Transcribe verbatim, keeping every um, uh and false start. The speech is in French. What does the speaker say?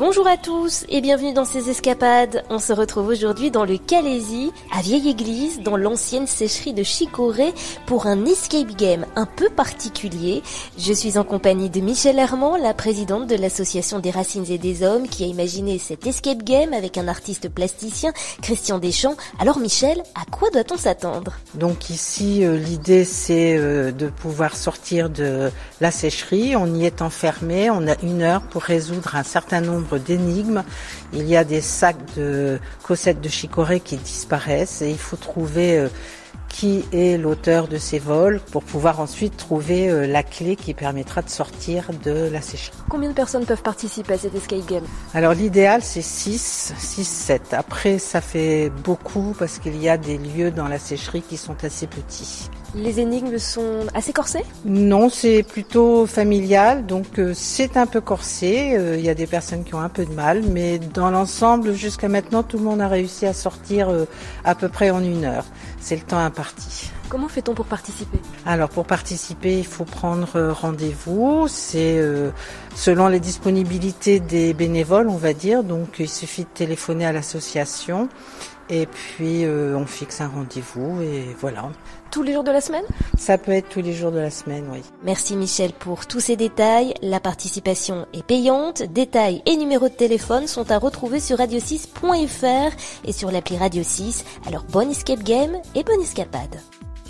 Bonjour à tous et bienvenue dans ces escapades. On se retrouve aujourd'hui dans le Calaisis, à Vieille Église, dans l'ancienne sécherie de Chicorée, pour un escape game un peu particulier. Je suis en compagnie de Michèle Hermand, la présidente de l'association des Racines et des Hommes, qui a imaginé cet escape game avec un artiste plasticien, Christian Deschamps. Alors Michèle, à quoi doit-on s'attendre ? Donc ici, euh, l'idée c'est euh, de pouvoir sortir de la sécherie. On y est enfermé, on a une heure pour résoudre un certain nombre d'énigmes. Il y a des sacs de Cosette de Chicorée qui disparaissent et il faut trouver euh, qui est l'auteur de ces vols pour pouvoir ensuite trouver euh, la clé qui permettra de sortir de la sécherie. Combien de personnes peuvent participer à cet escape game ? Alors l'idéal c'est six, six, sept. Après ça fait beaucoup parce qu'il y a des lieux dans la sécherie qui sont assez petits. Les énigmes sont assez corsées ? Non, c'est plutôt familial, donc euh, c'est un peu corsé. Euh, il y a des personnes qui ont un peu de mal, mais dans l'ensemble, jusqu'à maintenant, tout le monde a réussi à sortir euh, à peu près en une heure. C'est le temps imparti. Comment fait-on pour participer ? Alors pour participer, il faut prendre rendez-vous. C'est euh, selon les disponibilités des bénévoles, on va dire. Donc il suffit de téléphoner à l'association et puis euh, on fixe un rendez-vous et voilà. Tous les jours de la semaine ? Ça peut être tous les jours de la semaine, oui. Merci Michèle pour tous ces détails. La participation est payante. Détails et numéros de téléphone sont à retrouver sur radio six point f r et sur l'appli Radio six. Alors bonne escape game et bonne escapade.